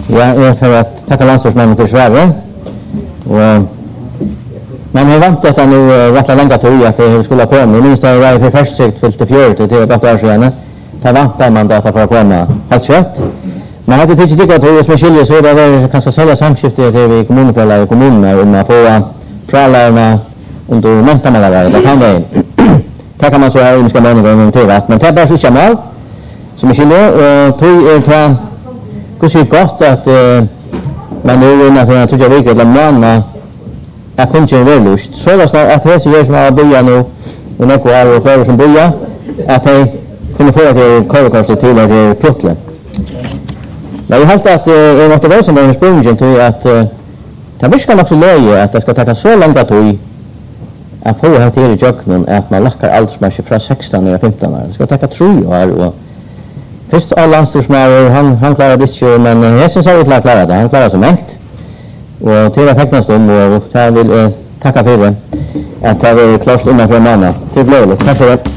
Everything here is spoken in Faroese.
Jag för att tacka landslagsmännen för Sverige. Men jag vant att nu rätt långa tid att det skulle komma. Minst det var för första sikt fyllt till 40 till 8 år sedan. Ta vant man data för att komma. Helt kött. Men hade det tycker att det är som skiljer så det var kanske sålla samskifte till vi kommunföreningar och kommuner om att få fralärarna under mentalmalare. Det kan det. Det kan man så här ska man gå till att men det bara så mal som skiljer och tror är ta hur så gott att man nu när jag tror jag vet att man jag kunde inte väl lust så det snart att det så gör som att börja nu och när kvar och fler som börja att det kunde få det korrekast till att det puttle. Men jag har att det måste vara som en sprungen till att det viskar också löje att det ska ta så långa tid att få här till i jöknen att man lackar allt som är från 16 eller 15 år. Det ska ta 3 år och först all landslagsmästare han klarade det inte men jag syns att han klarade det. Han klarade så mäkt. Och till att tecknas dem och jag vill tacka för det att det var klart innanför en månad. Till glädje. Tack för det.